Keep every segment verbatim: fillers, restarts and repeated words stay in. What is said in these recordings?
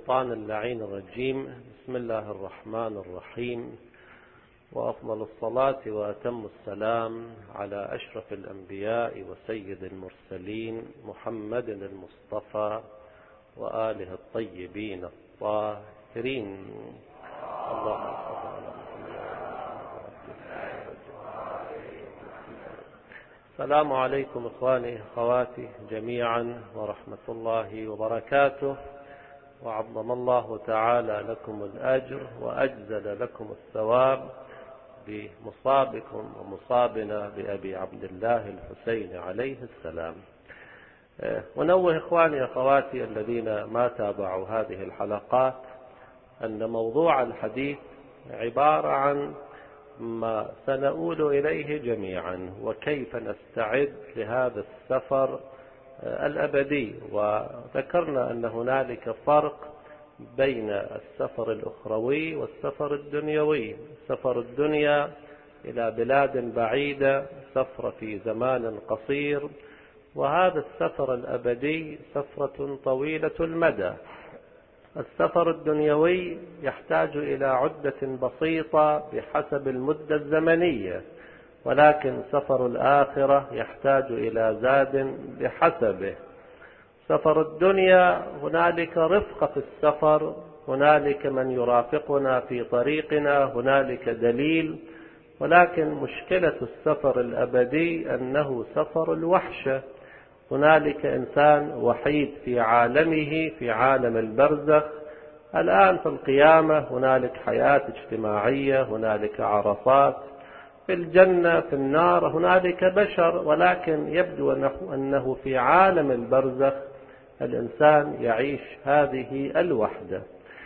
الشيطان اللعين الرجيم. بسم الله الرحمن الرحيم، وأفضل الصلاة وأتم السلام على أشرف الأنبياء وسيد المرسلين محمد المصطفى وآله الطيبين الطاهرين. اللهم صل على السلام عليكم إخواني أخواتي جميعا ورحمة الله وبركاته، وعظم الله تعالى لكم الأجر وأجزل لكم الثواب بمصابكم ومصابنا بأبي عبد الله الحسين عليه السلام. ونوه إخواني أخواتي الذين ما تابعوا هذه الحلقات أن موضوع الحديث عبارة عن ما سنؤول إليه جميعا، وكيف نستعد لهذا السفر الأبدي. وذكرنا أن هنالك فرق بين السفر الأخروي والسفر الدنيوي. سفر الدنيا إلى بلاد بعيدة سفر في زمان قصير، وهذا السفر الأبدي سفرة طويلة المدى. السفر الدنيوي يحتاج إلى عدة بسيطة بحسب المدة الزمنية، ولكن سفر الآخرة يحتاج إلى زاد بحسبه. سفر الدنيا هنالك رفقة في السفر، هنالك من يرافقنا في طريقنا، هنالك دليل. ولكن مشكلة السفر الأبدي أنه سفر الوحشة. هنالك إنسان وحيد في عالمه، في عالم البرزخ. الآن في القيامة هنالك حياة اجتماعية، هنالك عرصات. في الجنة في النار هنالك بشر، ولكن يبدو أنه في عالم البرزخ الإنسان يعيش هذه الوحدة.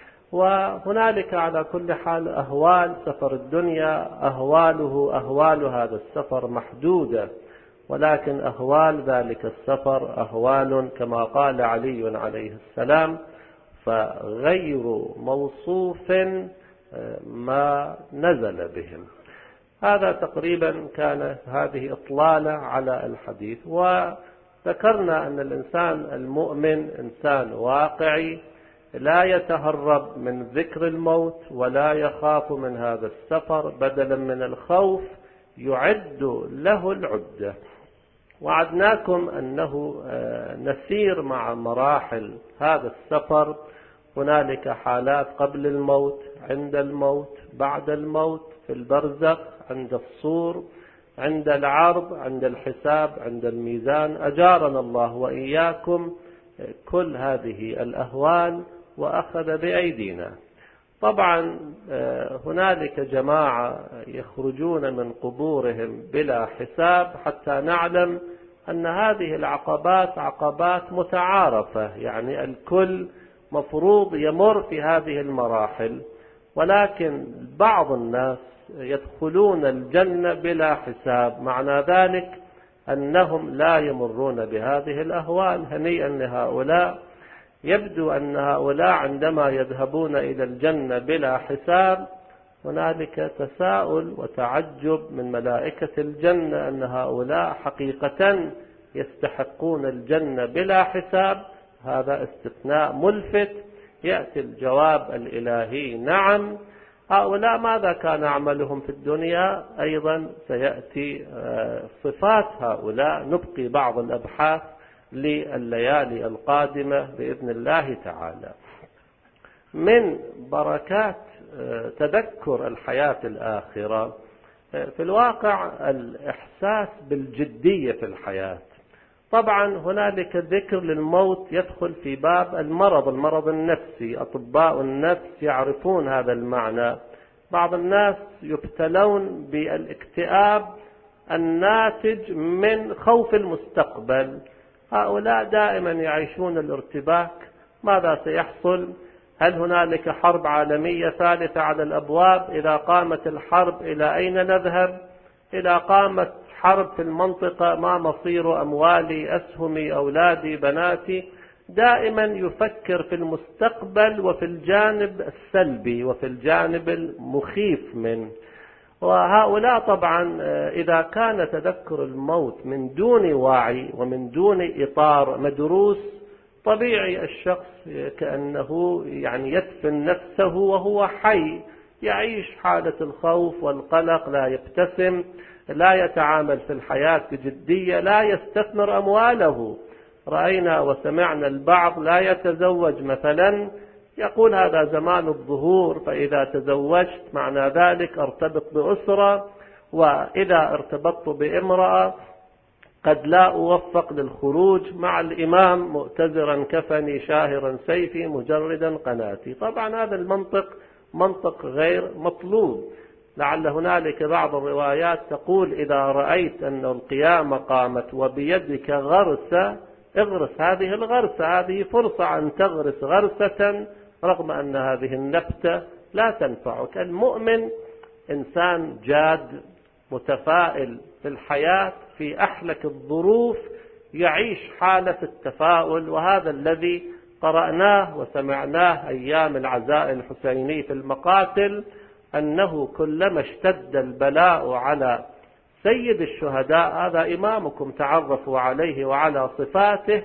وهنالك على كل حال أهوال سفر الدنيا، أهواله أهوال هذا السفر محدودة، ولكن أهوال ذلك السفر أهوال كما قال علي عليه السلام: فغير موصوف ما نزل بهم. هذا تقريبا كان هذه إطلالة على الحديث. وذكرنا أن الإنسان المؤمن إنسان واقعي، لا يتهرب من ذكر الموت ولا يخاف من هذا السفر، بدلا من الخوف يعد له العدة. وعدناكم أنه نسير مع مراحل هذا السفر. هنالك حالات قبل الموت، عند الموت، بعد الموت، في البرزخ، عند الصور، عند العرض، عند الحساب، عند الميزان. أجارنا الله وإياكم كل هذه الأهوال وأخذ بأيدينا. طبعا هنالك جماعة يخرجون من قبورهم بلا حساب، حتى نعلم أن هذه العقبات عقبات متعارفة، يعني الكل مفروض يمر في هذه المراحل. ولكن بعض الناس يدخلون الجنة بلا حساب، معنى ذلك أنهم لا يمرون بهذه الأهوال. هنيئا لهؤلاء. يبدو أن هؤلاء عندما يذهبون إلى الجنة بلا حساب هنالك تساؤل وتعجب من ملائكة الجنة أن هؤلاء حقيقة يستحقون الجنة بلا حساب. هذا استثناء ملفت. يأتي الجواب الإلهي: نعم. هؤلاء ماذا كان عملهم في الدنيا؟ أيضا سيأتي صفات هؤلاء. نبقي بعض الأبحاث لليالي القادمة بإذن الله تعالى. من بركات تذكر الحياة الآخرة في الواقع الإحساس بالجدية في الحياة. طبعا هنالك ذكر للموت يدخل في باب المرض، المرض النفسي. أطباء النفس يعرفون هذا المعنى. بعض الناس يبتلون بالاكتئاب الناتج من خوف المستقبل. هؤلاء دائما يعيشون الارتباك. ماذا سيحصل؟ هل هنالك حرب عالمية ثالثة على الأبواب؟ إذا قامت الحرب إلى أين نذهب؟ إذا قامت حرب في المنطقة ما مصير أموالي، أسهمي، أولادي، بناتي؟ دائما يفكر في المستقبل وفي الجانب السلبي وفي الجانب المخيف منه. وهؤلاء طبعا إذا كان تذكر الموت من دون وعي ومن دون إطار مدروس طبيعي الشخص كأنه يعني يدفن نفسه وهو حي، يعيش حالة الخوف والقلق، لا يبتسم، لا يتعامل في الحياة بجدية، لا يستثمر أمواله. رأينا وسمعنا البعض لا يتزوج مثلا، يقول هذا زمان الظهور، فإذا تزوجت معنى ذلك ارتبط بأسرة، وإذا ارتبطت بامرأة قد لا أوفق للخروج مع الإمام مؤتزرا كفني شاهرا سيفي مجردا قناتي. طبعا هذا المنطق منطق غير مطلوب. لعل هنالك بعض الروايات تقول إذا رأيت أن القيامة قامت وبيدك غرسة اغرس هذه الغرسة، هذه فرصة أن تغرس غرسة رغم أن هذه النبتة لا تنفعك. المؤمن إنسان جاد متفائل في الحياة، في أحلك الظروف يعيش حالة التفاؤل، وهذا الذي قرأناه وسمعناه أيام العزاء الحسيني في المقاتل، أنه كلما اشتد البلاء على سيد الشهداء، هذا إمامكم تعرفوا عليه وعلى صفاته،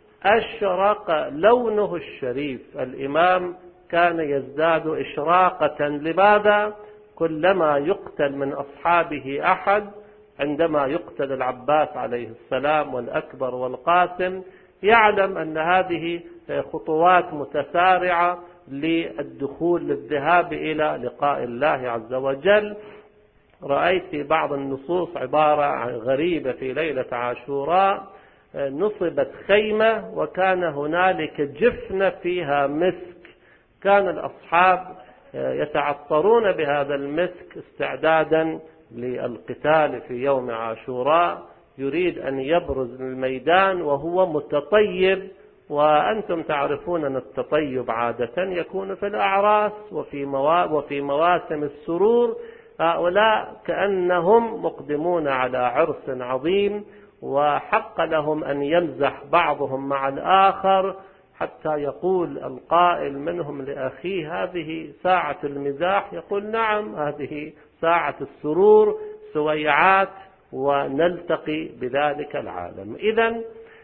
أشرق لونه الشريف. الإمام كان يزداد إشراقة. لماذا؟ كلما يقتل من أصحابه أحد، عندما يقتل العباس عليه السلام والأكبر والقاسم، يعلم أن هذه خطوات متسارعة للدخول للذهاب إلى لقاء الله عز وجل. رأيت في بعض النصوص عبارة غريبة في ليلة عاشوراء، نصبت خيمة وكان هنالك جفنة فيها مسك، كان الأصحاب يتعطرون بهذا المسك استعدادا للقتال في يوم عاشوراء، يريد أن يبرز الميدان وهو متطيب. وأنتم تعرفون أن التطيب عادة يكون في الأعراس وفي وفي مواسم السرور. هؤلاء كأنهم مقدمون على عرس عظيم، وحق لهم أن يمزح بعضهم مع الآخر، حتى يقول القائل منهم لأخيه هذه ساعة المزاح، يقول نعم هذه ساعة السرور، سويعات ونلتقي بذلك العالم. إذن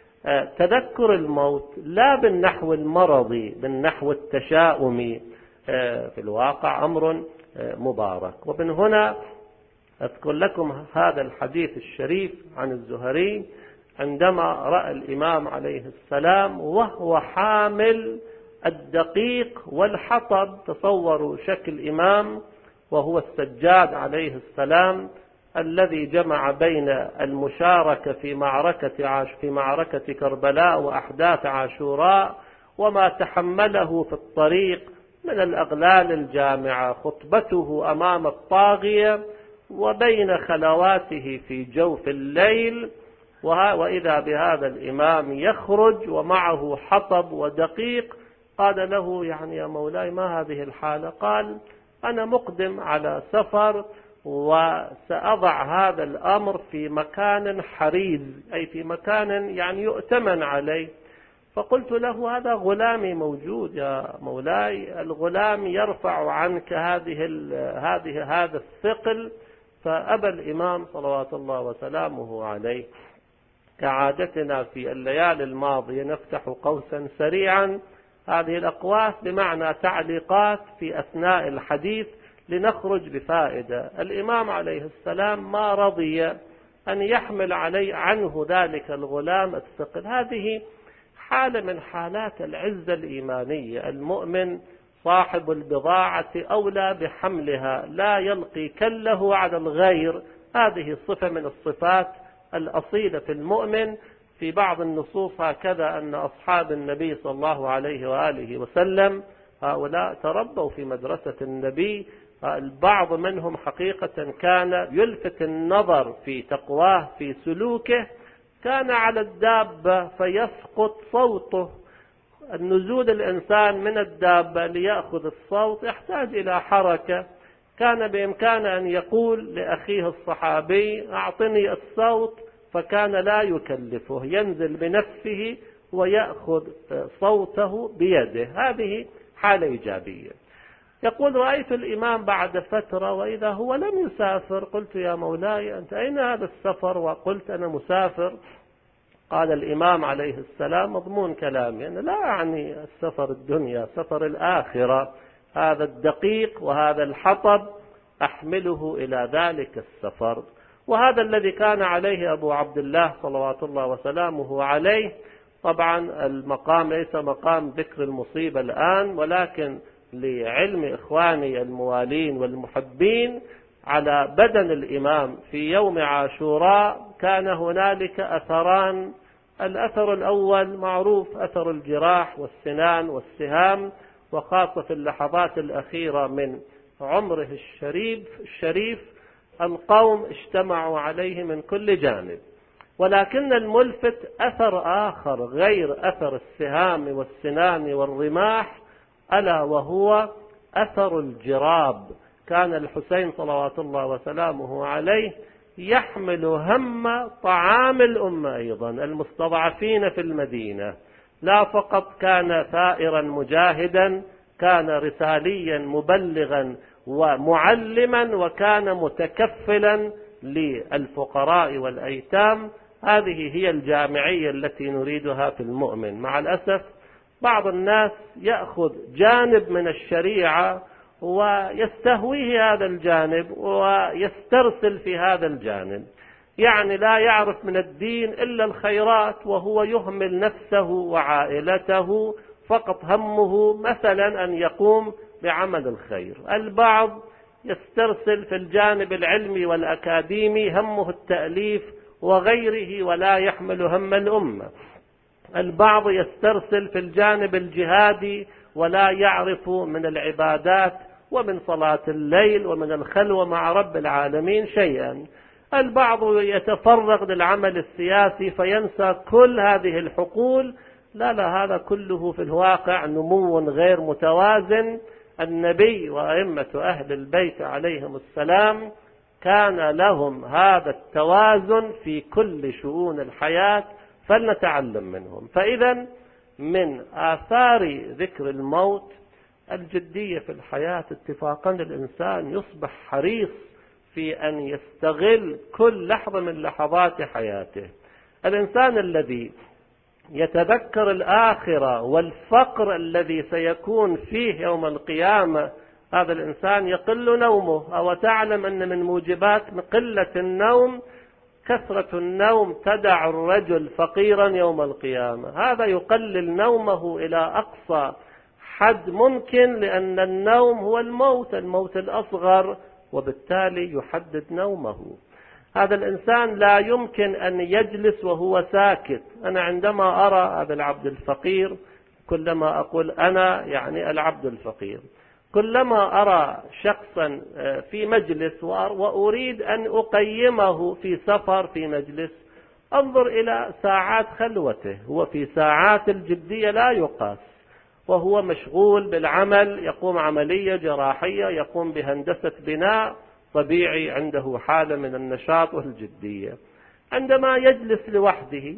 تذكر الموت لا بالنحو المرضي، بالنحو التشاؤمي، في الواقع أمر مبارك. ومن هنا أذكر لكم هذا الحديث الشريف عن الزهري عندما رأى الإمام عليه السلام وهو حامل الدقيق والحطب. تصوروا شكل إمام وهو السجاد عليه السلام الذي جمع بين المشاركة في معركة عاش في معركة كربلاء وأحداث عاشوراء وما تحمله في الطريق من الأغلال الجامعة، خطبته أمام الطاغية، وبين خلواته في جوف الليل، وإذا بهذا الإمام يخرج ومعه حطب ودقيق. قال له يعني يا مولاي ما هذه الحالة؟ قال أنا مقدم على سفر وسأضع هذا الأمر في مكان حريز، أي في مكان يعني يؤتمن عليه. فقلت له هذا غلامي موجود يا مولاي، الغلام يرفع عنك هذه هذه هذا الثقل. فأبى الإمام صلوات الله وسلامه عليه. كعادتنا في الليالي الماضية نفتح قوسا سريعا، هذه الأقواس بمعنى تعليقات في أثناء الحديث لنخرج بفائدة. الإمام عليه السلام ما رضي أن يحمل علي عنه ذلك الغلام الثقل. هذه حالة من حالات العزة الإيمانية. المؤمن صاحب البضاعة أولى بحملها، لا يلقي كله على الغير. هذه صفة من الصفات الأصيلة في المؤمن. في بعض النصوص هكذا أن أصحاب النبي صلى الله عليه وآله وسلم هؤلاء تربوا في مدرسة النبي. البعض منهم حقيقة كان يلفت النظر في تقواه في سلوكه، كان على الدابة فيسقط صوته. النزول الإنسان من الدابة ليأخذ الصوت يحتاج إلى حركة، كان بإمكانه أن يقول لأخيه الصحابي أعطني الصوت، فكان لا يكلفه، ينزل بنفسه ويأخذ صوته بيده. هذه حالة إيجابية. يقول رأيت الإمام بعد فترة وإذا هو لم يسافر. قلت يا مولاي أنت أين هذا السفر؟ وقلت أنا مسافر. قال الإمام عليه السلام مضمون كلامي يعني لا أعني السفر الدنيا، سفر الآخرة، هذا الدقيق وهذا الحطب أحمله إلى ذلك السفر. وهذا الذي كان عليه أبو عبد الله صلوات الله وسلامه عليه. طبعا المقام ليس مقام ذكر المصيبة الآن، ولكن لعلم إخواني الموالين والمحبين على بدن الإمام في يوم عاشوراء كان هنالك أثران. الأثر الأول معروف، أثر الجراح والسنان والسهام، وخاصة في اللحظات الأخيرة من عمره الشريف الشريف القوم اجتمعوا عليه من كل جانب. ولكن الملفت أثر آخر غير أثر السهام والسنان والرماح، ألا وهو أثر الجراب. كان الحسين صلوات الله وسلامه عليه يحمل هم طعام الأمة أيضا المستضعفين في المدينة. لا فقط كان ثائرا مجاهدا، كان رساليا مبلغا ومعلما، وكان متكفلا للفقراء والأيتام. هذه هي الجامعية التي نريدها في المؤمن. مع الأسف بعض الناس يأخذ جانب من الشريعة ويستهويه هذا الجانب ويسترسل في هذا الجانب، يعني لا يعرف من الدين إلا الخيرات، وهو يهمل نفسه وعائلته، فقط همه مثلا أن يقوم بعمل الخير. البعض يسترسل في الجانب العلمي والأكاديمي، همه التأليف وغيره ولا يحمل هم الأمة. البعض يسترسل في الجانب الجهادي ولا يعرف من العبادات ومن صلاة الليل ومن الخلوة مع رب العالمين شيئا. البعض يتفرغ للعمل السياسي فينسى كل هذه الحقول. لا لا، هذا كله في الواقع نمو غير متوازن. النبي وأئمة أهل البيت عليهم السلام كان لهم هذا التوازن في كل شؤون الحياة، فلنتعلم منهم. فإذا من آثار ذكر الموت الجدية في الحياة اتفاقا الإنسان يصبح حريص في أن يستغل كل لحظة من لحظات حياته. الإنسان الذي يتذكر الآخرة والفقر الذي سيكون فيه يوم القيامة، هذا الإنسان يقل نومه. أو تعلم أن من موجبات قلة النوم كثرة النوم تدع الرجل فقيرا يوم القيامة. هذا يقلل نومه إلى أقصى حد ممكن، لأن النوم هو الموت، الموت الأصغر، وبالتالي يحدد نومه. هذا الإنسان لا يمكن أن يجلس وهو ساكت. أنا عندما أرى هذا العبد الفقير، كلما أقول أنا يعني العبد الفقير، كلما أرى شخصا في مجلس وأريد أن أقيمه في سفر في مجلس، أنظر إلى ساعات خلوته. هو في ساعات الجدية لا يقاس، وهو مشغول بالعمل، يقوم عملية جراحية، يقوم بهندسة بناء، طبيعي عنده حالة من النشاط والجدية. عندما يجلس لوحده،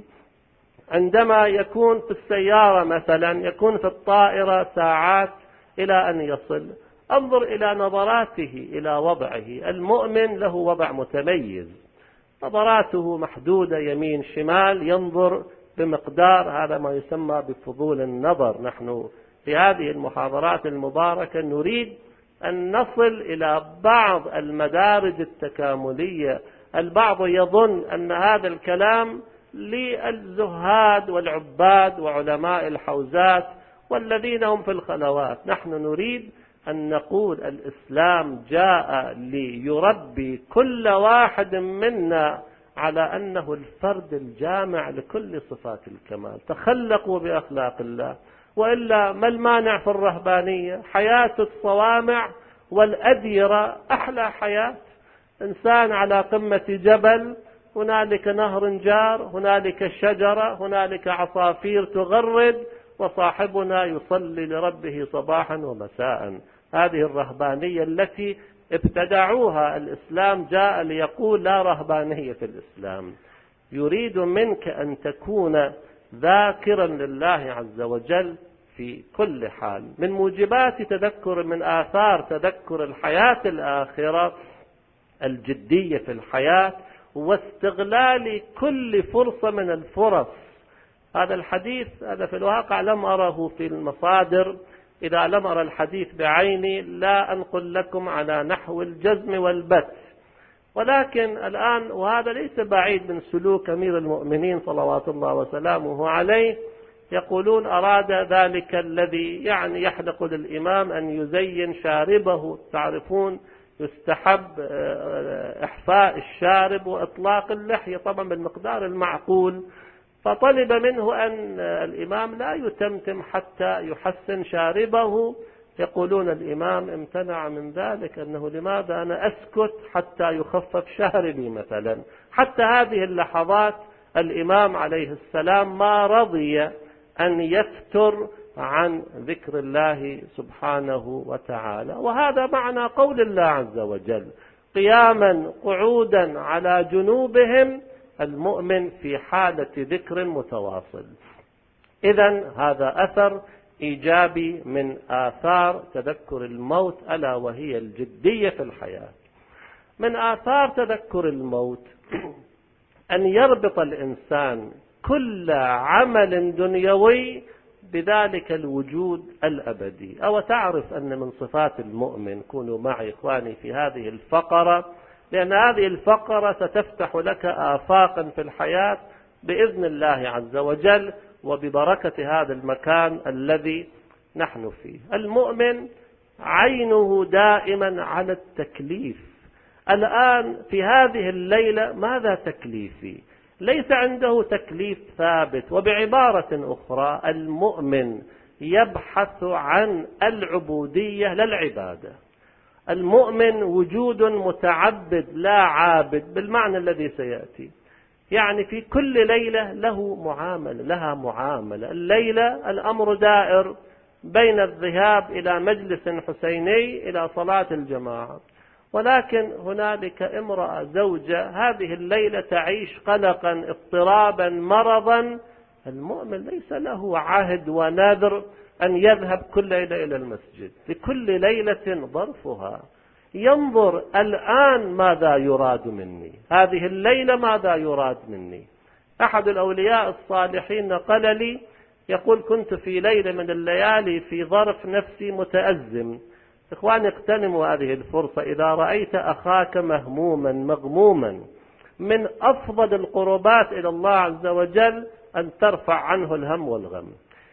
عندما يكون في السيارة مثلا، يكون في الطائرة ساعات إلى أن يصل، انظر إلى نظراته إلى وضعه. المؤمن له وضع متميز، نظراته محدودة يمين شمال، ينظر بمقدار، هذا ما يسمى بفضول النظر. نحن في هذه المحاضرات المباركة نريد أن نصل إلى بعض المدارج التكاملية. البعض يظن أن هذا الكلام للزهاد والعباد وعلماء الحوزات والذين هم في الخلوات. نحن نريد أن نقول الإسلام جاء ليربي كل واحد منا على أنه الفرد الجامع لكل صفات الكمال. تخلقوا بأخلاق الله، وإلا ما المانع في الرهبانية؟ حياة الصوامع والأديرة أحلى حياة. إنسان على قمة جبل، هنالك نهر جار، هنالك شجرة، هنالك عصافير تغرد، وصاحبنا يصلي لربه صباحا ومساء. هذه الرهبانية التي ابتدعوها. الإسلام جاء ليقول لا رهبانية في الإسلام. يريد منك أن تكون ذاكرا لله عز وجل في كل حال. من موجبات تذكر، من آثار تذكر الحياة الآخرة الجدية في الحياة، واستغلال كل فرصة من الفرص. هذا الحديث هذا في الواقع لم أره في المصادر، إذا لم أرى الحديث بعيني لا أنقل لكم على نحو الجزم والبت، ولكن الآن وهذا ليس بعيد من سلوك أمير المؤمنين صلوات الله وسلامه عليه، يقولون أراد ذلك الذي يعني يحلق للإمام أن يزين شاربه، تعرفون يستحب إحفاء الشارب وإطلاق اللحية طبعا بالمقدار المعقول، فطلب منه أن الإمام لا يتمتم حتى يحسن شاربه. يقولون الإمام امتنع من ذلك، أنه لماذا أنا أسكت حتى يخفف شاربي مثلا. حتى هذه اللحظات الإمام عليه السلام ما رضي أن يفتر عن ذكر الله سبحانه وتعالى. وهذا معنى قول الله عز وجل: قياما قعودا على جنوبهم، المؤمن في حالة ذكر متواصل. إذن هذا أثر إيجابي من آثار تذكر الموت، ألا وهي الجدية في الحياة. من آثار تذكر الموت أن يربط الإنسان كل عمل دنيوي بذلك الوجود الأبدي. أو تعرف أن من صفات المؤمن، كونوا معي إخواني في هذه الفقرة، لأن هذه الفقرة ستفتح لك آفاقا في الحياة بإذن الله عز وجل وببركة هذا المكان الذي نحن فيه. المؤمن عينه دائما على التكليف. الآن في هذه الليلة ماذا تكليفي؟ ليس عنده تكليف ثابت. وبعبارة أخرى المؤمن يبحث عن العبودية للعبادة. المؤمن وجود متعبد لا عابد بالمعنى الذي سيأتي. يعني في كل ليلة له معاملة، لها معاملة. الليلة الأمر دائر بين الذهاب إلى مجلس حسيني إلى صلاة الجماعة، ولكن هنالك امرأة زوجة هذه الليلة تعيش قلقا اضطرابا مرضا. المؤمن ليس له عهد ونذر أن يذهب كل ليلة إلى المسجد، لكل ليلة ظرفها. ينظر الآن ماذا يراد مني، هذه الليلة ماذا يراد مني. أحد الأولياء الصالحين قال لي، يقول: كنت في ليلة من الليالي في ظرف نفسي متأزم. إخواني اغتنموا هذه الفرصة. إذا رأيت أخاك مهموما مغموما، من أفضل القربات إلى الله عز وجل أن ترفع عنه الهم والغم.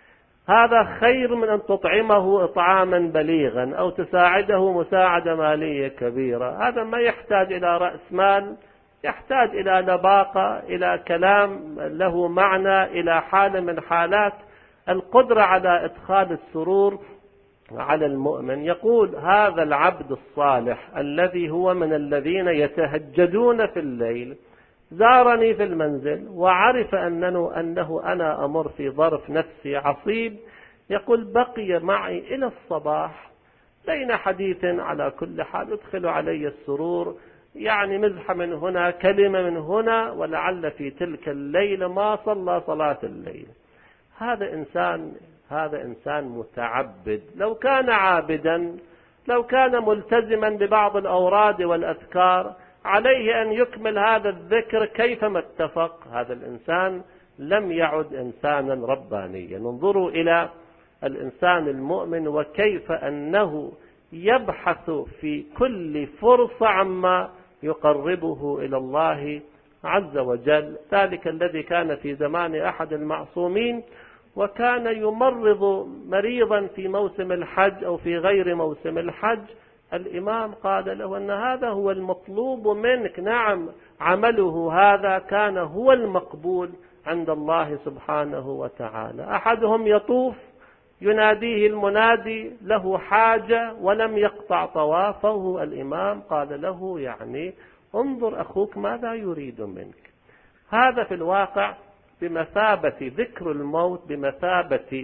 هذا خير من أن تطعمه إطعاما بليغا أو تساعده مساعدة مالية كبيرة. هذا ما يحتاج إلى رأس مال، يحتاج إلى لباقة، إلى كلام له معنى، إلى حالة من حالات القدرة على إدخال السرور على المؤمن. يقول: هذا العبد الصالح الذي هو من الذين يتهجدون في الليل زارني في المنزل وعرف أنه, أنه أنا أمر في ظرف نفسي عصيب. يقول: بقي معي إلى الصباح، بين حديث على كل حال يدخل علي السرور، يعني مزحة من هنا، كلمة من هنا، ولعل في تلك الليلة ما صلى صلاة الليل. هذا إنسان هذا إنسان متعبد. لو كان عابدا، لو كان ملتزما ببعض الأوراد والأذكار، عليه أن يكمل هذا الذكر كيفما اتفق. هذا الإنسان لم يعد إنسانا ربانيا. انظروا إلى الإنسان المؤمن وكيف أنه يبحث في كل فرصة عما يقربه إلى الله عز وجل. ذلك الذي كان في زمان أحد المعصومين وكان يمرض مريضا في موسم الحج أو في غير موسم الحج، الإمام قال له أن هذا هو المطلوب منك. نعم، عمله هذا كان هو المقبول عند الله سبحانه وتعالى. أحدهم يطوف يناديه المنادي له حاجة ولم يقطع طوافه. الإمام قال له: يعني انظر أخوك ماذا يريد منك. هذا في الواقع بمثابة ذكر الموت، بمثابة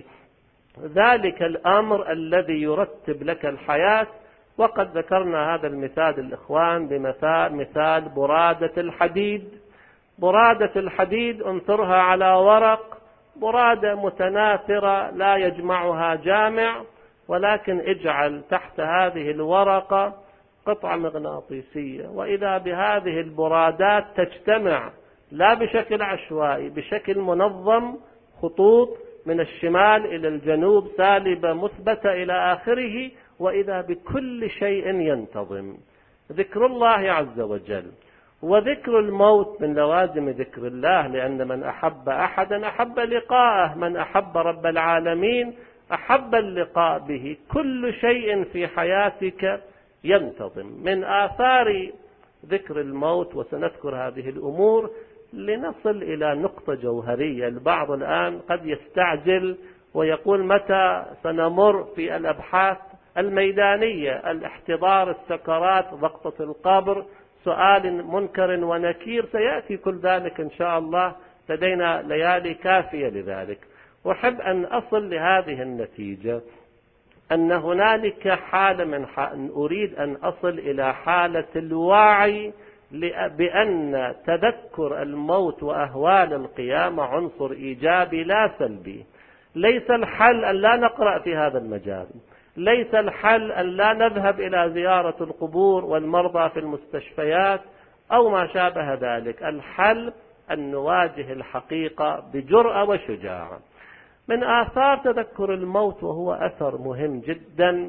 ذلك الأمر الذي يرتب لك الحياة. وقد ذكرنا هذا المثال الإخوان بمثال مثال برادة الحديد. برادة الحديد انثرها على ورق، برادة متناثرة لا يجمعها جامع، ولكن اجعل تحت هذه الورقة قطعة مغناطيسية، وإذا بهذه البرادات تجتمع لا بشكل عشوائي، بشكل منظم، خطوط من الشمال إلى الجنوب، سالبة مثبتة إلى آخره، وإذا بكل شيء ينتظم. ذكر الله عز وجل وذكر الموت من لوازم ذكر الله، لأن من أحب أحدا أحب لقاءه، من أحب رب العالمين أحب اللقاء به. كل شيء في حياتك ينتظم. من آثار ذكر الموت، وسنذكر هذه الأمور لنصل إلى نقطة جوهرية. البعض الآن قد يستعجل ويقول متى سنمر في الأبحاث الميدانية، الاحتضار، السكرات، ضغطة القبر، سؤال منكر ونكير، سيأتي كل ذلك إن شاء الله، لدينا ليالي كافية لذلك. أحب أن أصل لهذه النتيجة، أن هنالك حالة من حال أريد أن أصل إلى حالة الوعي بأن تذكر الموت وأهوال القيامة عنصر إيجابي لا سلبي. ليس الحل أن لا نقرأ في هذا المجال، ليس الحل أن لا نذهب إلى زيارة القبور والمرضى في المستشفيات أو ما شابه ذلك. الحل أن نواجه الحقيقة بجرأة وشجاعة. من آثار تذكر الموت، وهو أثر مهم جدا،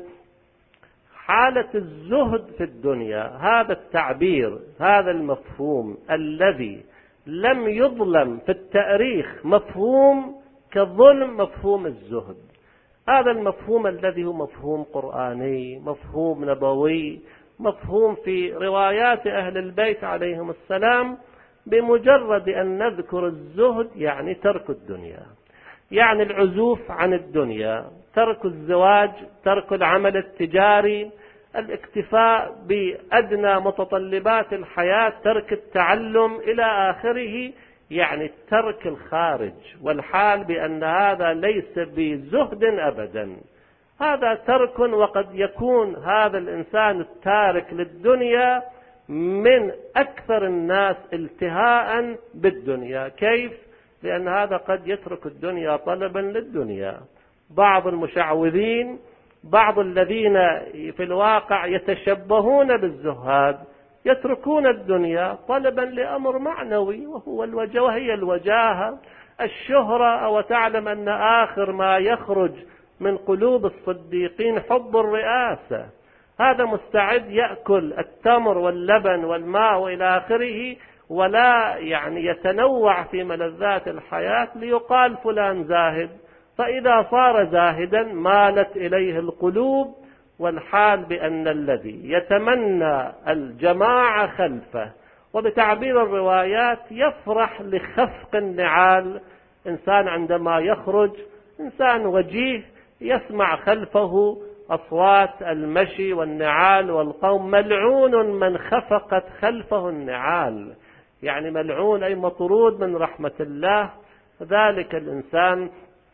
حالة الزهد في الدنيا. هذا التعبير، هذا المفهوم الذي لم يظلم في التاريخ مفهوم كظلم مفهوم الزهد. هذا المفهوم الذي هو مفهوم قرآني، مفهوم نبوي، مفهوم في روايات أهل البيت عليهم السلام. بمجرد أن نذكر الزهد يعني ترك الدنيا، يعني العزوف عن الدنيا، ترك الزواج، ترك العمل التجاري، الاكتفاء بأدنى متطلبات الحياة، ترك التعلم إلى آخره، يعني ترك الخارج. والحال بأن هذا ليس بزهد أبدا، هذا ترك. وقد يكون هذا الإنسان التارك للدنيا من أكثر الناس التهاء بالدنيا. كيف؟ لأن هذا قد يترك الدنيا طلبا للدنيا. بعض المشعوذين، بعض الذين في الواقع يتشبهون بالزهاد، يتركون الدنيا طلبا لأمر معنوي، وهو الوجه، وهي الوجاهة، الشهرة. أو تعلم أن آخر ما يخرج من قلوب الصديقين حب الرئاسة. هذا مستعد يأكل التمر واللبن والماء وإلى آخره، ولا يعني يتنوع في ملذات الحياة ليقال فلان زاهد. فإذا صار زاهدا مالت إليه القلوب. والحال بأن الذي يتمنى الجماعة خلفه، وبتعبير الروايات يفرح لخفق النعال. إنسان عندما يخرج، إنسان وجيه، يسمع خلفه أصوات المشي والنعال والقوم. ملعون من خفقت خلفه النعال، يعني ملعون أي مطرود من رحمة الله. ذلك الإنسان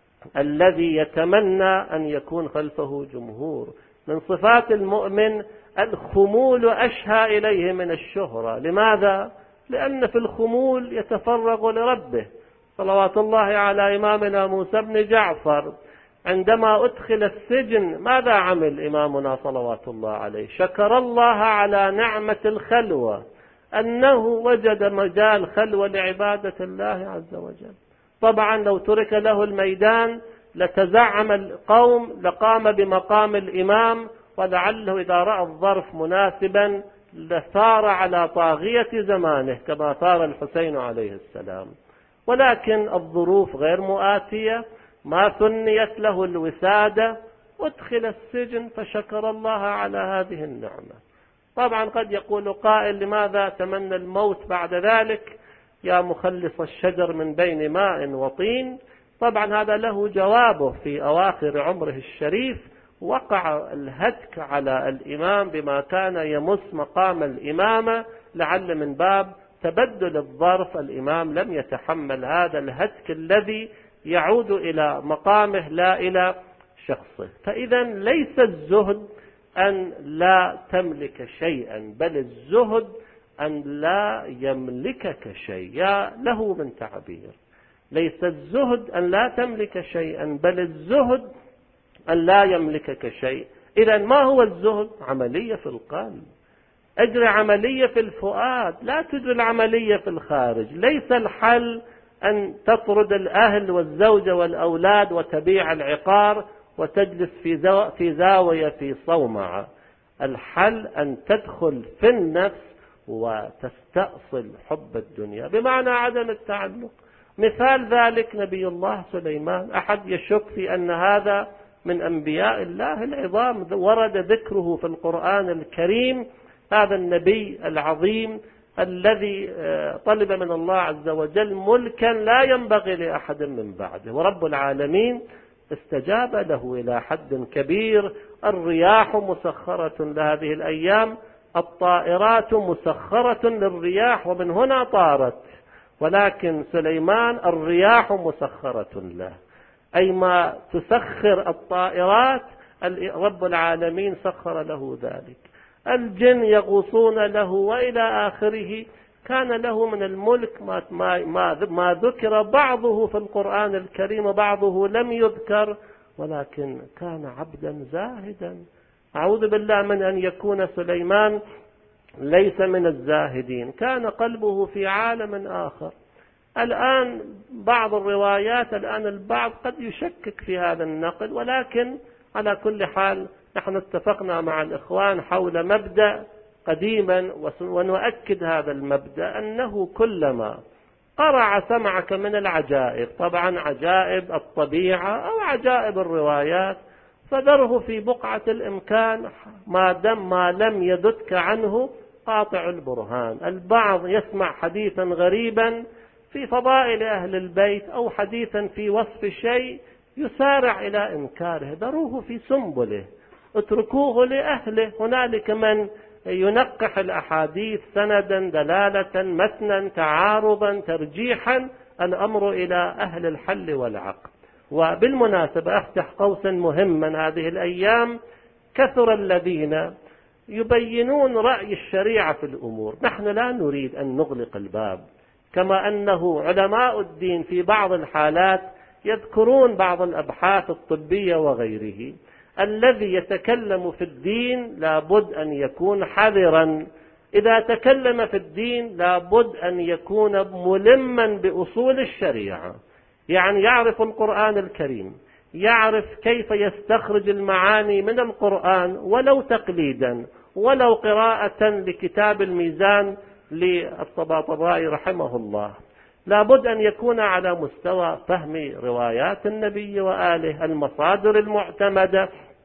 الذي يتمنى أن يكون خلفه جمهور. من صفات المؤمن الخمول أشهى إليه من الشهرة. لماذا؟ لأن في الخمول يتفرغ لربه. صلوات الله على إمامنا موسى بن جعفر، عندما أدخل السجن ماذا عمل إمامنا صلوات الله عليه؟ شكر الله على نعمة الخلوة، أنه وجد مجال خلوة لعبادة الله عز وجل. طبعا لو ترك له الميدان لتزعم القوم، لقام بمقام الإمام، ولعله إذا رأى الظرف مناسبا لثار على طاغية زمانه كما ثار الحسين عليه السلام. ولكن الظروف غير مؤاتية، ما ثنيت له الوسادة، أدخل السجن فشكر الله على هذه النعمة. طبعا قد يقول قائل لماذا تمنى الموت بعد ذلك يا مخلص الشجر من بين ماء وطين؟ طبعا هذا له جوابه. في أواخر عمره الشريف وقع الهتك على الإمام بما كان يمس مقام الإمامة، لعل من باب تبدل الظرف الإمام لم يتحمل هذا الهتك الذي يعود إلى مقامه لا إلى شخصه. فإذا ليس الزهد أن لا تملك شيئا، بل الزهد أن لا يملكك شيء. يا له من تعبير، ليس الزهد أن لا تملك شيئا، بل الزهد أن لا يملكك شيء. إذا ما هو الزهد؟ عملية في القلب. أجري عملية في الفؤاد، لا تجري العملية في الخارج. ليس الحل أن تطرد الأهل والزوجة والأولاد وتبيع العقار وتجلس في, زو... في زاوية في صومعة. الحل أن تدخل في النفس وتستأصل حب الدنيا بمعنى عدم التعلق. مثال ذلك نبي الله سليمان. أحد يشك في أن هذا من أنبياء الله العظام، ورد ذكره في القرآن الكريم. هذا النبي العظيم الذي طلب من الله عز وجل ملكا لا ينبغي لأحد من بعده، ورب العالمين استجاب له إلى حد كبير. الرياح مسخرة لهذه الأيام، الطائرات مسخرة للرياح ومن هنا طارت، ولكن سليمان الرياح مسخرة له، أي ما تسخر الطائرات رب العالمين سخر له ذلك. الجن يغوصون له وإلى آخره. كان له من الملك ما, ما, ما ذكر بعضه في القرآن الكريم وبعضه لم يذكر، ولكن كان عبدا زاهدا. أعوذ بالله من أن يكون سليمان ليس من الزاهدين، كان قلبه في عالم آخر. الآن بعض الروايات، الآن البعض قد يشكك في هذا النقل، ولكن على كل حال نحن اتفقنا مع الإخوان حول مبدأ قديما ونؤكد هذا المبدأ، أنه كلما قرع سمعك من العجائب، طبعا عجائب الطبيعة أو عجائب الروايات، فذره في بقعة الإمكان ما دام ما لم يدك عنه قاطع البرهان. البعض يسمع حديثا غريبا في فضائل أهل البيت أو حديثا في وصف شيء يسارع إلى إنكاره. ذروه في سنبله، اتركوه لأهله. هنالك من ينقح الأحاديث سندا دلالة متنا تعارضا ترجيحا، الأمر إلى أهل الحل والعقل. وبالمناسبة أفتح قوسا مهما، هذه الأيام كثر الذين يبينون رأي الشريعة في الأمور. نحن لا نريد أن نغلق الباب، كما أنه علماء الدين في بعض الحالات يذكرون بعض الأبحاث الطبية وغيره. الذي يتكلم في الدين لابد أن يكون حذرا. إذا تكلم في الدين لابد أن يكون ملما بأصول الشريعة، يعني يعرف القرآن الكريم، يعرف كيف يستخرج المعاني من القرآن ولو تقليدا ولو قراءة لكتاب الميزان للطباطبائي رحمه الله. لابد أن يكون على مستوى فهم روايات النبي وآله، المصادر المعتمدة،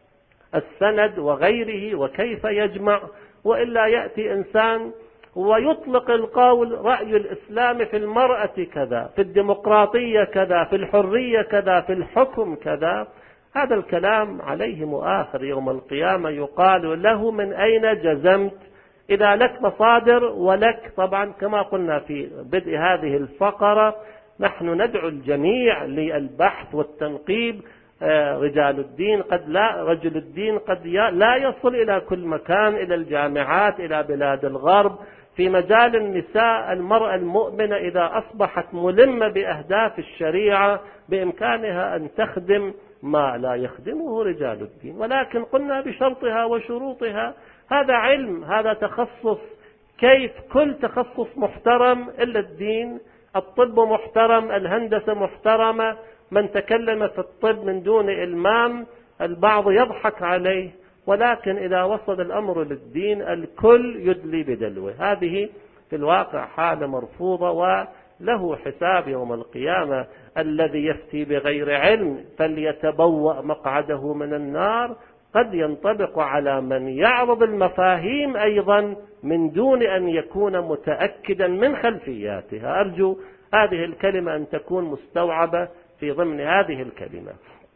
السند وغيره، وكيف يجمع. وإلا يأتي إنسان ويطلق القول رأي الإسلام في المرأة كذا، في الديمقراطية كذا، في الحرية كذا، في الحكم كذا. هذا الكلام عليه مؤاخر يوم القيامة، يقال له من أين جزمت؟ إذا لك مصادر ولك، طبعا كما قلنا في بدء هذه الفقرة نحن ندعو الجميع للبحث والتنقيب. رجال الدين قد لا رجل الدين قد لا يصل إلى كل مكان، إلى الجامعات، إلى بلاد الغرب. في مجال النساء المرأة المؤمنة إذا أصبحت ملمة بأهداف الشريعة بإمكانها أن تخدم ما لا يخدمه رجال الدين، ولكن قلنا بشرطها وشروطها. هذا علم، هذا تخصص. كيف كل تخصص محترم إلا الدين؟ الطب محترم، الهندسة محترمة. من تكلم في الطب من دون إلمام البعض يضحك عليه، ولكن إذا وصل الأمر للدين الكل يدلي بدلوه. هذه في الواقع حالة مرفوضة، وله حساب يوم القيامة. الذي يفتي بغير علم فليتبوأ مقعده من النار. قد ينطبق على من يعرض المفاهيم أيضا من دون أن يكون متأكدا من خلفياتها. أرجو هذه الكلمة أن تكون مستوعبة في ضمن هذه الكلمة.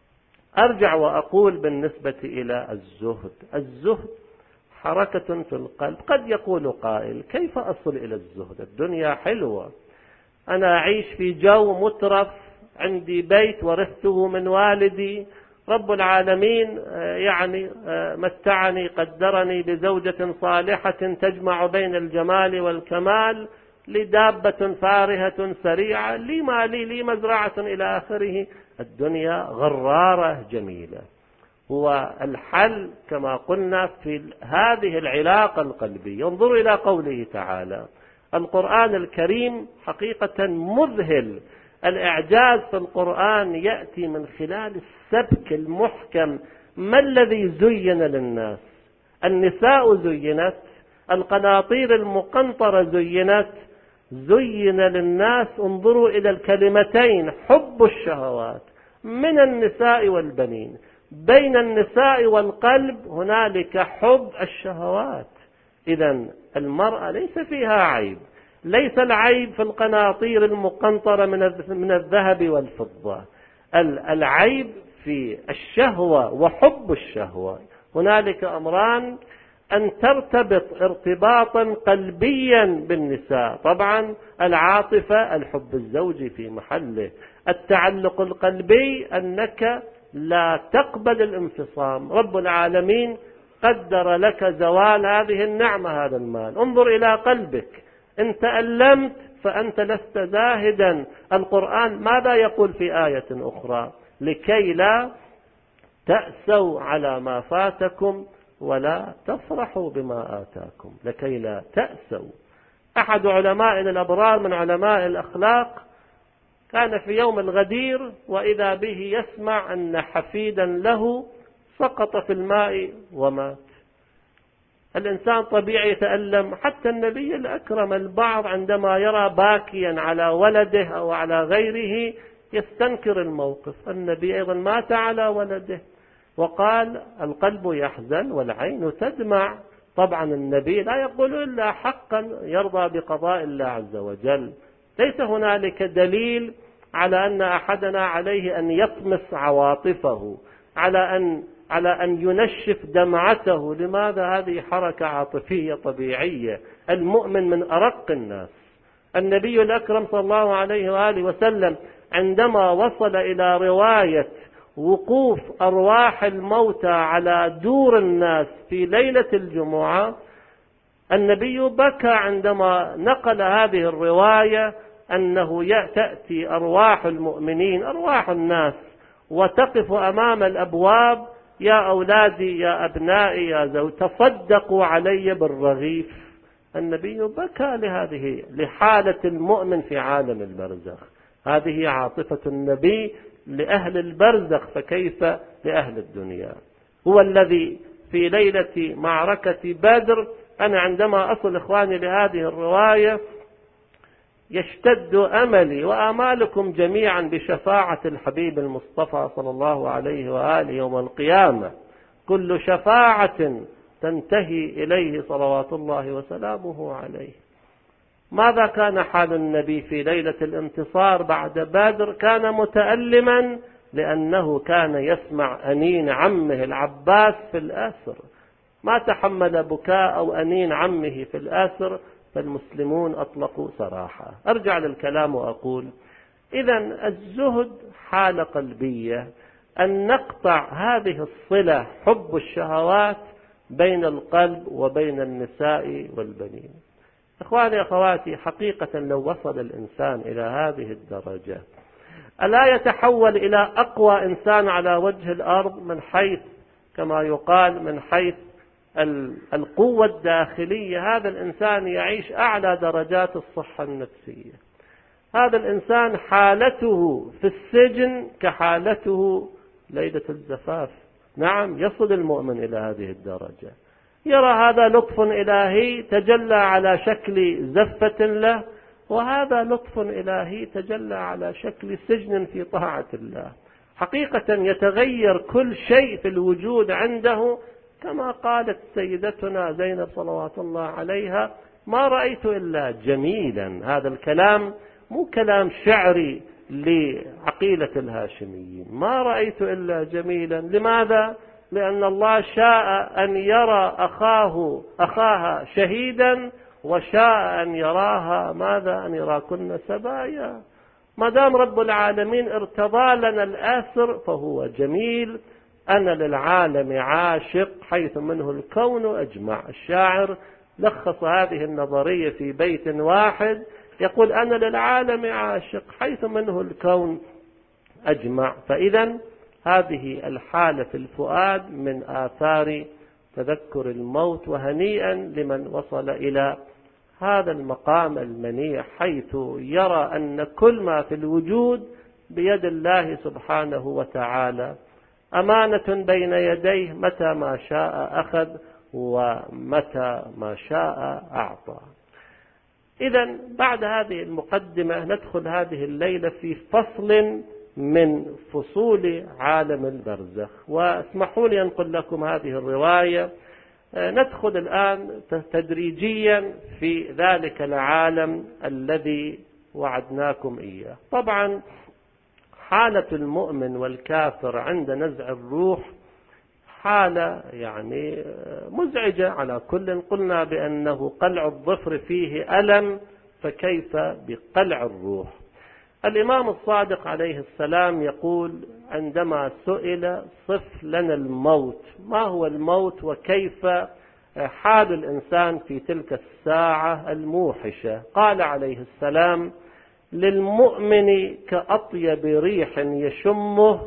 أرجع وأقول بالنسبة إلى الزهد. الزهد حركة في القلب. قد يقول قائل كيف أصل إلى الزهد؟ الدنيا حلوة، أنا أعيش في جو مترف، عندي بيت ورثته من والدي، رب العالمين يعني متعني قدرني بزوجة صالحة تجمع بين الجمال والكمال، لدابة فارهة سريعة، لي مالي، لي مزرعة إلى آخره. الدنيا غرارة جميلة، هو الحل كما قلنا في هذه العلاقة القلبية. انظروا إلى قوله تعالى. القرآن الكريم حقيقة مذهل. الإعجاز في القرآن يأتي من خلال السبك المحكم. ما الذي زين للناس؟ النساء زينت، القناطير المقنطرة زينت، زين للناس. انظروا إلى الكلمتين حب الشهوات من النساء والبنين. بين النساء والقلب هنالك حب الشهوات. إذن المرأة ليس فيها عيب، ليس العيب في القناطير المقنطرة من الذهب والفضة، العيب في الشهوة وحب الشهوة. هنالك أمران: أن ترتبط ارتباطا قلبيا بالنساء، طبعا العاطفة الحب الزوجي في محله، التعلق القلبي أنك لا تقبل الانفصام. رب العالمين قدر لك زوال هذه النعمة، هذا المال. انظر إلى قلبك، إن تألمت فأنت لست زاهدا. القرآن ماذا يقول في آية أخرى؟ لكي لا تأسوا على ما فاتكم ولا تفرحوا بما آتاكم. لكي لا تأسوا. أحد علمائنا الأبرار من علماء الأخلاق كان في يوم الغدير وإذا به يسمع أن حفيدا له سقط في الماء ومات. الإنسان طبيعي يتألم. حتى النبي الأكرم البعض عندما يرى باكيا على ولده أو على غيره يستنكر الموقف. النبي أيضا مات على ولده وقال القلب يحزن والعين تدمع. طبعا النبي لا يقول إلا حقا يرضى بقضاء الله عز وجل. ليس هنالك دليل على أن أحدنا عليه أن يطمس عواطفه، على أن على أن ينشف دمعته. لماذا؟ هذه حركة عاطفية طبيعية. المؤمن من أرق الناس. النبي الأكرم صلى الله عليه وآله وسلم عندما وصل إلى رواية وقوف أرواح الموتى على دور الناس في ليلة الجمعة، النبي بكى عندما نقل هذه الرواية أنه تأتي أرواح المؤمنين، أرواح الناس، وتقف أمام الأبواب: يا أولادي، يا أبنائي، يا زوج، تصدقوا علي بالرغيف. النبي بكى لهذه لحالة المؤمن في عالم البرزخ. هذه عاطفة النبي لأهل البرزخ، فكيف لأهل الدنيا؟ هو الذي في ليلة معركة بدر، أنا عندما أصل إخواني لهذه الرواية يشتد أملي وآمالكم جميعا بشفاعة الحبيب المصطفى صلى الله عليه وآله يوم القيامة. كل شفاعة تنتهي إليه صلوات الله وسلامه عليه. ماذا كان حال النبي في ليلة الانتصار بعد بدر؟ كان متألما لأنه كان يسمع أنين عمه العباس في الأسر. ما تحمل بكاء أو أنين عمه في الأسر، فالمسلمون أطلقوا سراحة. أرجع للكلام وأقول إذن الزهد حالة قلبية، أن نقطع هذه الصلة حب الشهوات بين القلب وبين النساء والبنين. إخواني أخواتي، حقيقة لو وصل الإنسان إلى هذه الدرجة ألا يتحول إلى أقوى إنسان على وجه الأرض من حيث كما يقال من حيث القوة الداخلية؟ هذا الإنسان يعيش أعلى درجات الصحة النفسية. هذا الإنسان حالته في السجن كحالته ليلة الزفاف. نعم، يصل المؤمن إلى هذه الدرجة. يرى هذا لطف إلهي تجلى على شكل زفة له، وهذا لطف إلهي تجلى على شكل سجن في طاعة الله. حقيقة يتغير كل شيء في الوجود عنده، كما قالت سيدتنا زينب صلوات الله عليها: ما رأيت إلا جميلا. هذا الكلام مو كلام شعري لعقيلة الهاشميين. ما رأيت إلا جميلا. لماذا؟ لأن الله شاء أن يرى أخاه أخاها شهيدا، وشاء أن يراها ماذا؟ أن يراكن سبايا. ما دام رب العالمين ارتضى لنا الآسر فهو جميل. أنا للعالم عاشق حيث منه الكون أجمع. الشاعر لخص هذه النظرية في بيت واحد يقول: أنا للعالم عاشق حيث منه الكون أجمع. فإذا هذه الحالة في الفؤاد من آثار تذكر الموت، وهنيئا لمن وصل إلى هذا المقام المنيع حيث يرى أن كل ما في الوجود بيد الله سبحانه وتعالى، أمانة بين يديه، متى ما شاء أخذ ومتى ما شاء أعطى. إذن بعد هذه المقدمة ندخل هذه الليلة في فصل من فصول عالم البرزخ، واسمحوا لي أنقل لكم هذه الرواية. ندخل الآن تدريجيا في ذلك العالم الذي وعدناكم إياه. طبعا حالة المؤمن والكافر عند نزع الروح حالة يعني مزعجة على كل. قلنا بأنه قلع الظفر فيه ألم، فكيف بقلع الروح؟ الإمام الصادق عليه السلام يقول عندما سئل صف لنا الموت، ما هو الموت وكيف حال الإنسان في تلك الساعة الموحشة؟ قال عليه السلام: للمؤمن كأطيب ريح يشمه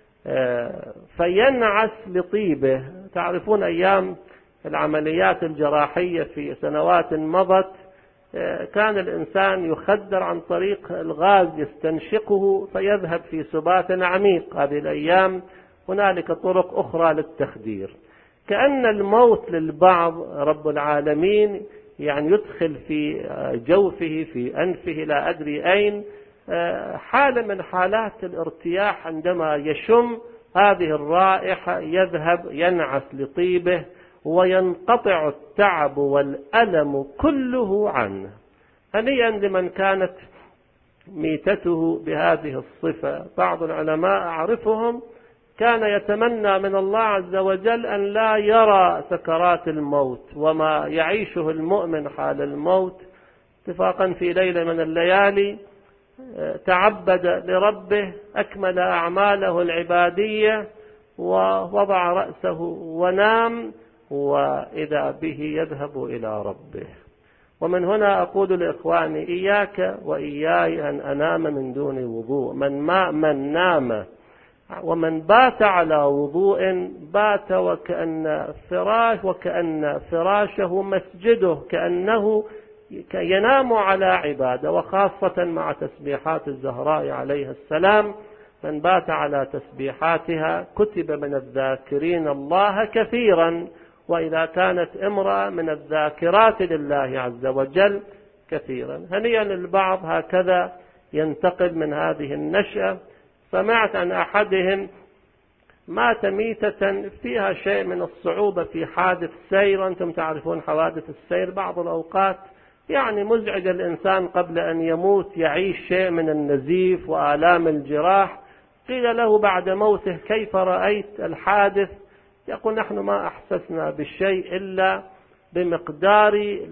فينعس لطيبه. تعرفون أيام العمليات الجراحية في سنوات مضت كان الإنسان يخدر عن طريق الغاز يستنشقه فيذهب في سبات عميق. هذه الأيام هنالك طرق أخرى للتخدير. كأن الموت للبعض رب العالمين يعني يدخل في جوفه في أنفه لا أدري أين حالة من حالات الارتياح، عندما يشم هذه الرائحة يذهب ينعس لطيبه وينقطع التعب والألم كله عنه. هنيئا لمن كانت ميتته بهذه الصفة. بعض العلماء أعرفهم كان يتمنى من الله عز وجل أن لا يرى سكرات الموت وما يعيشه المؤمن حال الموت. اتفاقا في ليلة من الليالي تعبد لربه، أكمل أعماله العبادية ووضع رأسه ونام، وإذا به يذهب إلى ربه. ومن هنا أقول لإخواني إياك وإياي أن أنام من دون وضوء. من, ما من نام ومن بات على وضوء بات وكأن فراش وكأن فراشه مسجده، كأنه ينام على عبادة. وخاصة مع تسبيحات الزهراء عليه السلام، من بات على تسبيحاتها كتب من الذاكرين الله كثيرا، وإذا كانت امرأة من الذاكرات لله عز وجل كثيرا. هنيئا للبعض هكذا ينتقل من هذه النشأة. سمعت عن أحدهم مات ميتة فيها شيء من الصعوبة في حادث سير. أنتم تعرفون حوادث السير بعض الأوقات يعني مزعج الإنسان قبل أن يموت، يعيش شيء من النزيف وآلام الجراح. قيل له بعد موته: كيف رأيت الحادث؟ يقول: نحن ما أحسسنا بالشيء إلا بمقدار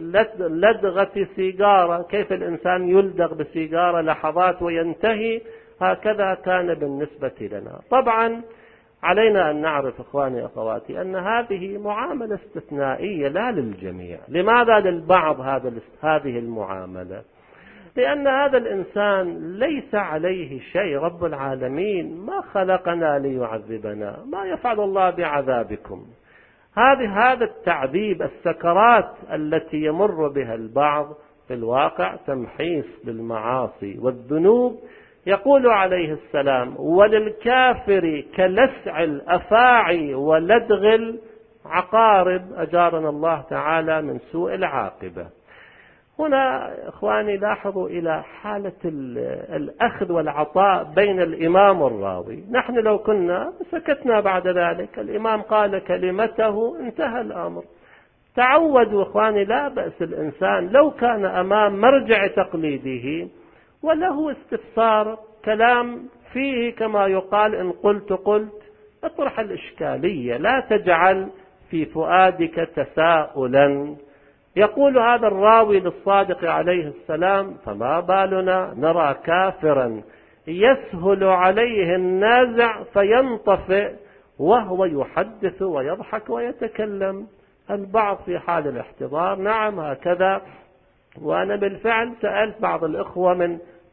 لدغة سيجارة. كيف الإنسان يلدغ بسيجارة لحظات وينتهي، هكذا كان بالنسبة لنا. طبعا علينا أن نعرف إخواني أخواتي أن هذه معاملة استثنائية لا للجميع. لماذا للبعض هذا هذه المعاملة؟ لأن هذا الإنسان ليس عليه شيء. رب العالمين ما خلقنا ليعذبنا، ما يفعل الله بعذابكم. هذه هذا التعذيب، السكرات التي يمر بها البعض في الواقع تمحيص للمعاصي والذنوب. يقول عليه السلام: وللكافر كلسع الأفاعي ولدغ العقارب، أجارنا الله تعالى من سوء العاقبة. هنا إخواني لاحظوا إلى حالة الأخذ والعطاء بين الإمام والراوي. نحن لو كنا سكتنا بعد ذلك، الإمام قال كلمته انتهى الأمر. تعودوا إخواني، لا بأس الإنسان لو كان أمام مرجع تقليده وله استفسار كلام فيه كما يقال إن قلت قلت، اطرح الإشكالية، لا تجعل في فؤادك تساؤلا. يقول هذا الراوي للصادق عليه السلام: فما بالنا نرى كافرا يسهل عليه النازع فينطفئ وهو يحدث ويضحك ويتكلم. البعض في حال الاحتضار نعم هكذا. وأنا بالفعل سألت بعض الإخوة من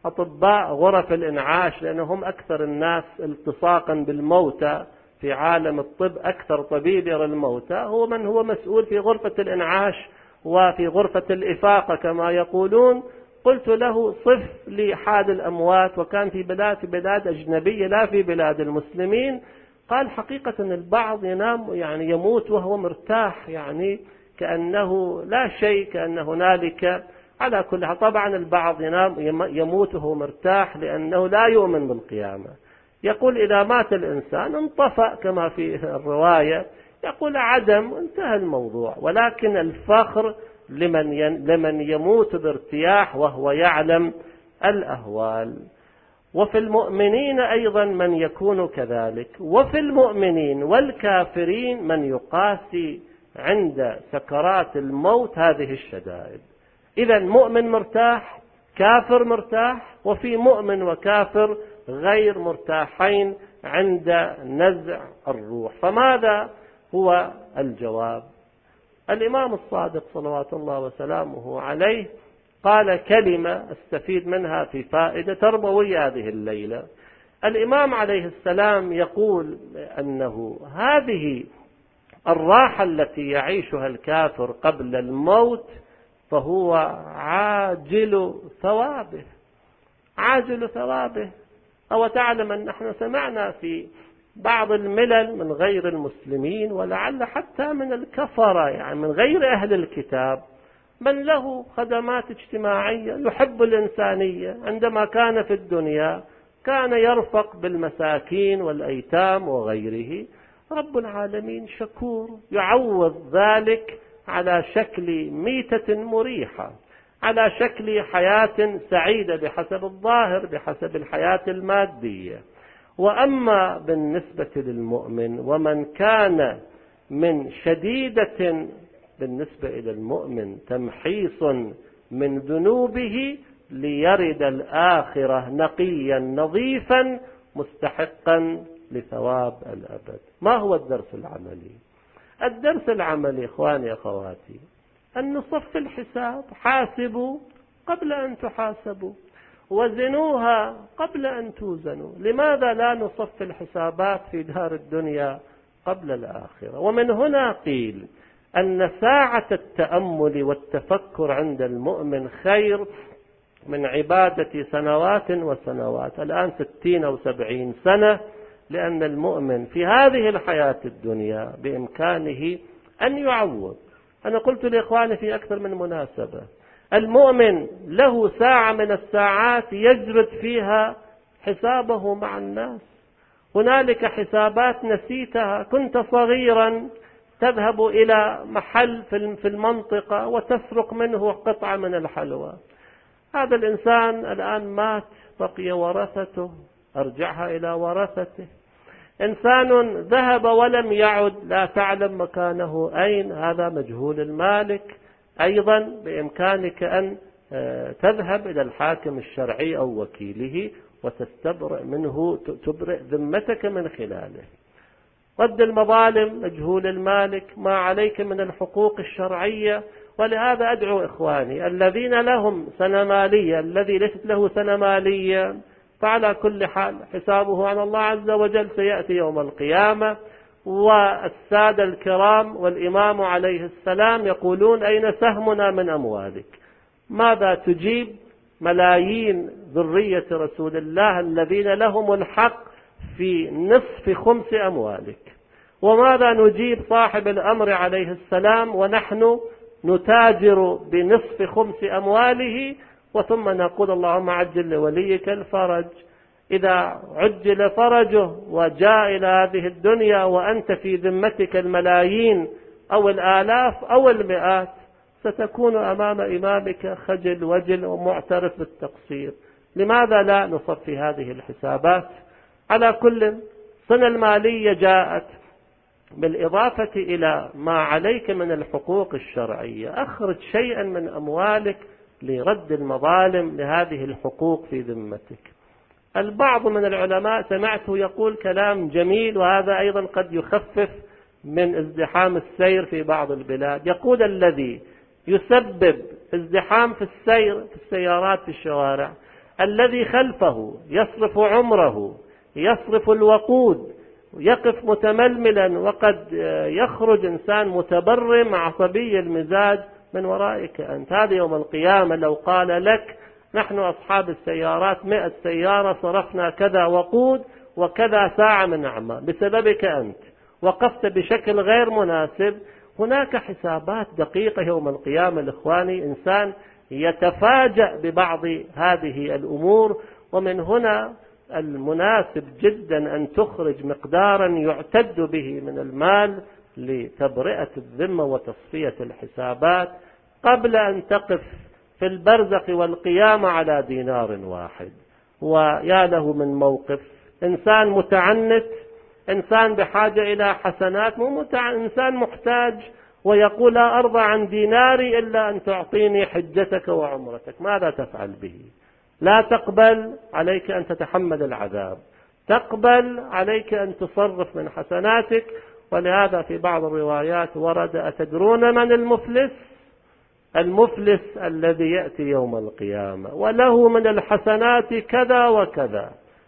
أطباء غرف الإنعاش، لأنهم أكثر الناس التصاقا بالموتى في عالم الطب، أكثر طبيب يرى الموتى هو من هو مسؤول في غرفة الإنعاش وفي غرفة الإفاقة كما يقولون. قلت له صف لي حال الأموات، وكان في بلاد في بلاد أجنبية لا في بلاد المسلمين. قال حقيقة البعض ينام يعني يموت وهو مرتاح، يعني كأنه لا شيء، كأن هنالك على كل حال. طبعا البعض ينام يموت وهو مرتاح لأنه لا يؤمن بالقيامة. يقول إذا مات الإنسان انطفأ كما في الرواية، يقول عدم، انتهى الموضوع. ولكن الفخر لمن لمن يموت بارتياح وهو يعلم الأهوال. وفي المؤمنين أيضا من يكون كذلك، وفي المؤمنين والكافرين من يقاسي عند سكرات الموت هذه الشدائد. إذا مؤمن مرتاح، كافر مرتاح، وفي مؤمن وكافر غير مرتاحين عند نزع الروح. فماذا هو الجواب؟ الإمام الصادق صلوات الله وسلامه عليه قال كلمة استفيد منها في فائدة تربوية هذه الليلة. الإمام عليه السلام يقول أنه هذه الراحة التي يعيشها الكافر قبل الموت فهو عاجل ثوابه، عاجل ثوابه. أو تعلم أن نحن سمعنا في بعض الملل من غير المسلمين، ولعل حتى من الكفرة، يعني من غير أهل الكتاب، من له خدمات اجتماعية يحب الإنسانية، عندما كان في الدنيا كان يرفق بالمساكين والأيتام وغيره. رب العالمين شكور يعوض ذلك على شكل ميتة مريحة، على شكل حياة سعيدة بحسب الظاهر، بحسب الحياة المادية. وأما بالنسبة للمؤمن ومن كان من شديدة بالنسبة إلى المؤمن تمحيص من ذنوبه ليرد الآخرة نقيا نظيفا مستحقا لثواب الأبد. ما هو الدرس العملي؟ الدرس العملي إخواني أخواتي أن نصف الحساب، حاسبوا قبل أن تحاسبوا، وزنوها قبل أن توزنوا. لماذا لا نصف الحسابات في دار الدنيا قبل الآخرة؟ ومن هنا قيل أن ساعة التأمل والتفكر عند المؤمن خير من عبادة سنوات وسنوات، الآن ستين أو سبعين سنة، لأن المؤمن في هذه الحياة الدنيا بإمكانه أن يعوض. أنا قلت لإخواني في أكثر من مناسبة، المؤمن له ساعة من الساعات يجرد فيها حسابه مع الناس. هنالك حسابات نسيتها، كنت صغيرا تذهب إلى محل في المنطقة وتسرق منه قطعة من الحلوى. هذا الإنسان الآن مات، بقي ورثته، أرجعها إلى ورثته. إنسان ذهب ولم يعد، لا تعلم مكانه أين، هذا مجهول المالك. أيضا بإمكانك أن تذهب إلى الحاكم الشرعي أو وكيله وتستبرئ منه، تبرئ ذمتك من خلاله. رد المظالم مجهول المالك، ما عليك من الحقوق الشرعية. ولهذا أدعو إخواني الذين لهم سنة مالية، الذي ليست له سنة مالية فعلى كل حال حسابه على الله عز وجل، سيأتي يوم القيامة. والسادة الكرام والإمام عليه السلام يقولون أين سهمنا من أموالك؟ ماذا تجيب ملايين ذرية رسول الله الذين لهم الحق في نصف خمس أموالك؟ وماذا نجيب صاحب الأمر عليه السلام ونحن نتاجر بنصف خمس أمواله، وثم نقول اللهم عجل لوليك الفرج؟ إذا عجل فرجه وجاء إلى هذه الدنيا وأنت في ذمتك الملايين أو الآلاف أو المئات، ستكون أمام إمامك خجل وجل ومعترف بالتقصير. لماذا لا نصفي هذه الحسابات؟ على كل سنة المالية جاءت بالإضافة إلى ما عليك من الحقوق الشرعية، أخرج شيئا من أموالك لرد المظالم لهذه الحقوق في ذمتك. البعض من العلماء سمعته يقول كلام جميل، وهذا أيضا قد يخفف من ازدحام السير في بعض البلاد. يقول الذي يسبب ازدحام في السير في السيارات في الشوارع الذي خلفه يصرف عمره، يصرف الوقود، يقف متململا، وقد يخرج إنسان متبرم عصبي المزاج من ورائك أنت. هذا يوم القيامة لو قال لك نحن أصحاب السيارات مئة سيارة صرفنا كذا وقود وكذا ساعة من أعمال بسببك أنت، وقفت بشكل غير مناسب، هناك حسابات دقيقة يوم القيامة. الإخواني إنسان يتفاجأ ببعض هذه الأمور، ومن هنا المناسب جدا أن تخرج مقدارا يعتد به من المال لتبرئة الذمة وتصفية الحسابات قبل أن تقف في البرزخ والقيامة على دينار واحد. ويا له من موقف، إنسان متعنت، إنسان بحاجة إلى حسنات، مو متع... إنسان محتاج ويقول لا أرضى عن ديناري إلا أن تعطيني حجتك وعمرتك، ماذا تفعل به؟ لا تقبل، عليك أن تتحمل العذاب، تقبل عليك أن تصرف من حسناتك. ولهذا في بعض الروايات ورد أتدرون من المفلس؟ المفلس الذي يأتي يوم القيامة وله من الحسنات كذا وكذا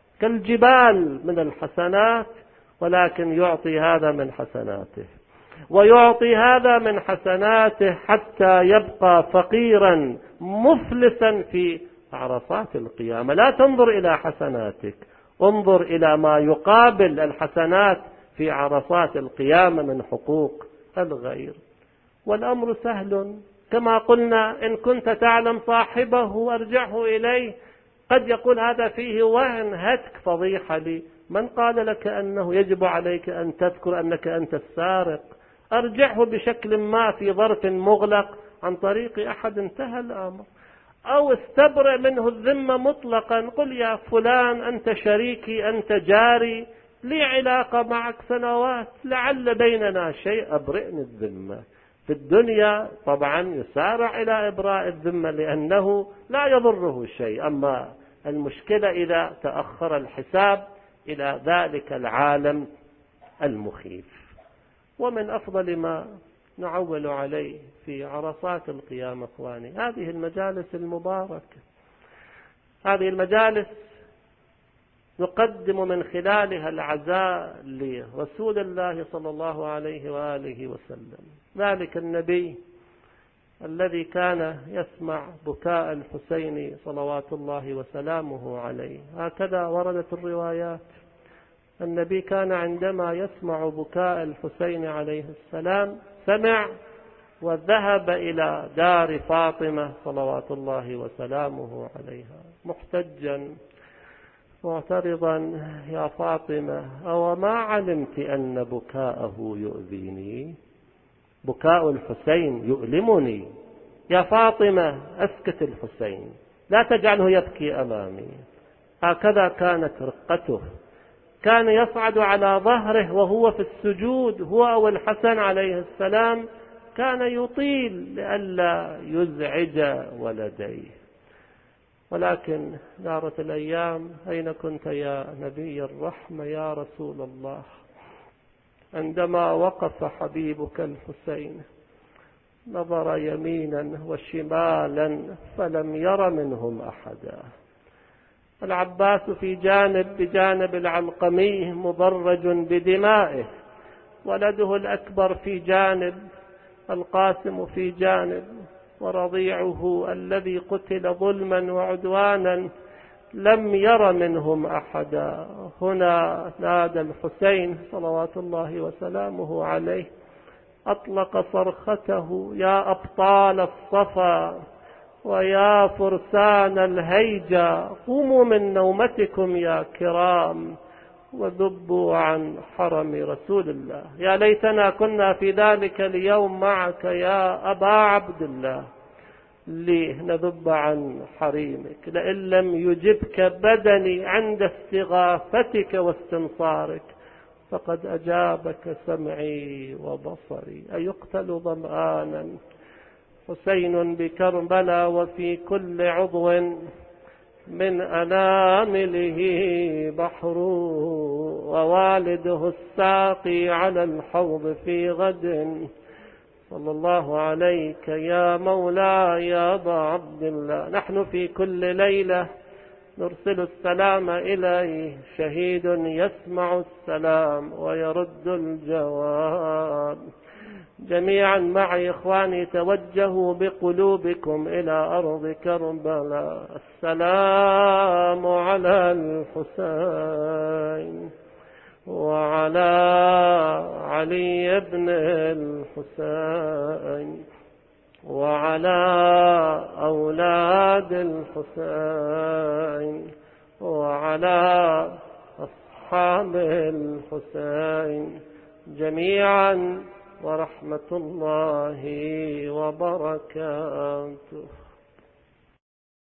كالجبال من الحسنات، ولكن يعطي هذا من حسناته ويعطي هذا من حسناته حتى يبقى فقيرا مفلسا في عرصات القيامة. لا تنظر إلى حسناتك، انظر إلى ما يقابل الحسنات في عرصات القيامة من حقوق الغير. والأمر سهل كما قلنا، إن كنت تعلم صاحبه أرجعه إليه. قد يقول هذا فيه وهن، هتك، فضيحة لي، من قال لك أنه يجب عليك أن تذكر أنك أنت السارق؟ أرجعه بشكل ما في ظرف مغلق عن طريق أحد، انتهى الأمر. أو استبرئ منه الذمة مطلقا، قل يا فلان أنت شريكي، أنت جاري، لي علاقة معك سنوات، لعل بيننا شيء، أبرئني الذمة. في الدنيا طبعا يسارع إلى إبراء الذمة لأنه لا يضره شيء، أما المشكلة إذا تأخر الحساب إلى ذلك العالم المخيف. ومن أفضل ما نعول عليه في عرصات القيامة إخواني هذه المجالس المباركة، هذه المجالس نقدم من خلالها العزاء لرسول الله صلى الله عليه وآله وسلم، ذلك النبي الذي كان يسمع بكاء الحسين صلوات الله وسلامه عليه. هكذا وردت الروايات، النبي كان عندما يسمع بكاء الحسين عليه السلام سمع وذهب إلى دار فاطمة صلوات الله وسلامه عليها محتجا معترضا: يا فاطمة، أو ما علمت أن بكاءه يؤذيني؟ بكاء الحسين يؤلمني، يا فاطمة أسكت الحسين، لا تجعله يبكي أمامي. هكذا كانت رقته، كان يصعد على ظهره وهو في السجود، هو أو الحسن عليه السلام، كان يطيل لئلا يزعج ولديه. ولكن دارت الأيام، أين كنت يا نبي الرحمة يا رسول الله عندما وقف حبيبك الحسين؟ نظر يمينا وشمالا فلم ير منهم أحدا. العباس في جانب بجانب العلقمي مضرج بدمائه، ولده الأكبر في جانب، القاسم في جانب، ورضيعه الذي قتل ظلما وعدوانا لم ير منهم أحدا. هنا نادى الحسين صلوات الله وسلامه عليه، أطلق صرخته: يا أبطال الصفا ويا فرسان الهيجة، قوموا من نومتكم يا كرام وذبوا عن حرم رسول الله. يا ليتنا كنا في ذلك اليوم معك يا أبا عبد الله لنذب عن حريمك. لئن لم يجبك بدني عند استغاثتك واستنصارك فقد أجابك سمعي وبصري. أيقتل ظمآنا حسين بكربلاء وفي كل عضو من أنامله بحر، ووالده الساقي على الحوض في غد. صلى الله عليك يا مولاي يا أبا عبد الله. نحن في كل ليلة نرسل السلام إليه، شهيد يسمع السلام ويرد الجواب. جميعا معي إخواني توجهوا بقلوبكم إلى أرض كربلاء. السلام على الحسين وعلى علي بن الحسين وعلى أولاد الحسين وعلى أصحاب الحسين جميعا، ورحمة الله وبركاته.